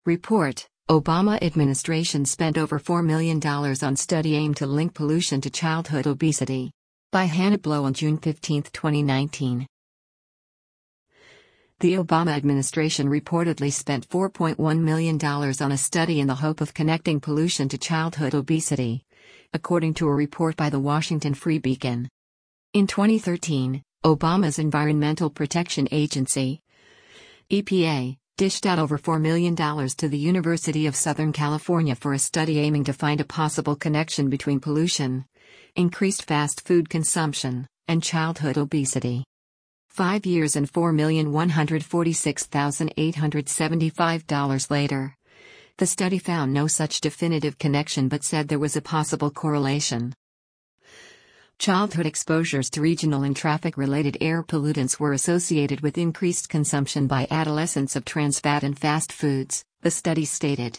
Report: Obama administration spent over $4 million on study aimed to link pollution to childhood obesity. By Hannah Blow on June 15, 2019. The Obama administration reportedly spent $4.1 million on a study in the hope of connecting pollution to childhood obesity, according to a report by the Washington Free Beacon. In 2013, Obama's Environmental Protection Agency, EPA, dished out over $4 million to the University of Southern California for a study aiming to find a possible connection between pollution, increased fast food consumption, and childhood obesity. 5 years and $4,146,875 later, the study found no such definitive connection but said there was a possible correlation. Childhood exposures to regional and traffic-related air pollutants were associated with increased consumption by adolescents of trans fat and fast foods, the study stated.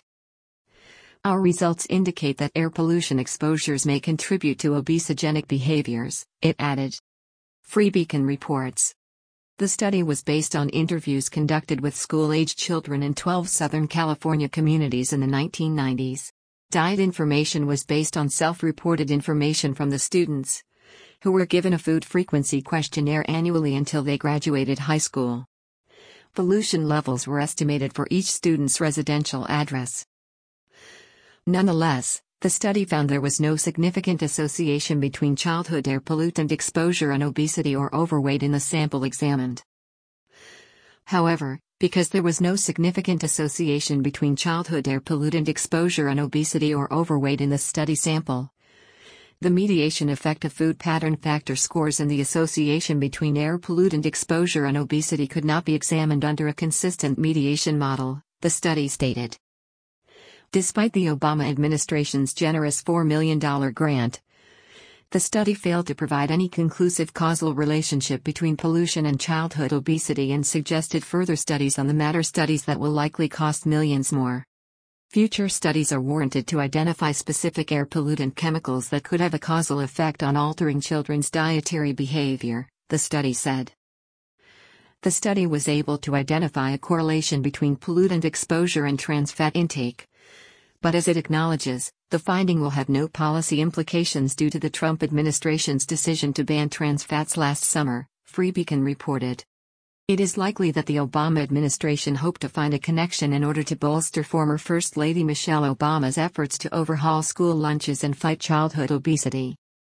Our results indicate that air pollution exposures may contribute to obesogenic behaviors, it added. Free Beacon reports. The study was based on interviews conducted with school-aged children in 12 Southern California communities in the 1990s. Diet information was based on self-reported information from the students, who were given a food frequency questionnaire annually until they graduated high school. Pollution levels were estimated for each student's residential address. Nonetheless, the study found there was no significant association between childhood air pollutant exposure and obesity or overweight in the sample examined. However, because there was no significant association between childhood air pollutant exposure and obesity or overweight in the study sample, the mediation effect of food pattern factor scores and the association between air pollutant exposure and obesity could not be examined under a consistent mediation model, the study stated. Despite the Obama administration's generous $4 million grant, the study failed to provide any conclusive causal relationship between pollution and childhood obesity and suggested further studies on the matter, studies that will likely cost millions more. Future studies are warranted to identify specific air pollutant chemicals that could have a causal effect on altering children's dietary behavior, the study said. The study was able to identify a correlation between pollutant exposure and trans fat intake. But as it acknowledges, the finding will have no policy implications due to the Trump administration's decision to ban trans fats last summer, Free Beacon reported. It is likely that the Obama administration hoped to find a connection in order to bolster former First Lady Michelle Obama's efforts to overhaul school lunches and fight childhood obesity.